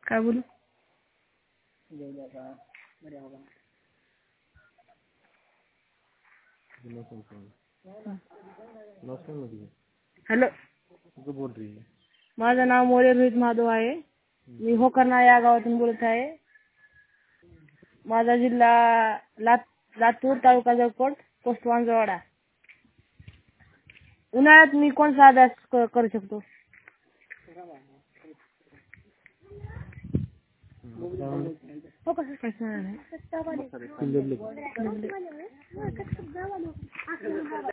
काय बोलू? हॅलो, बोल रही है? माझं नाव मोरे रोहित माधव आहे. मी होकर्णा या गावातून बोलत आहे. माझा जिल्हा लातूर, तालुका जळकोट, पोस्ट वांजवाडा. उन्हाळ्यात मी कोणता अभ्यास करू शकतो? हो कसं काय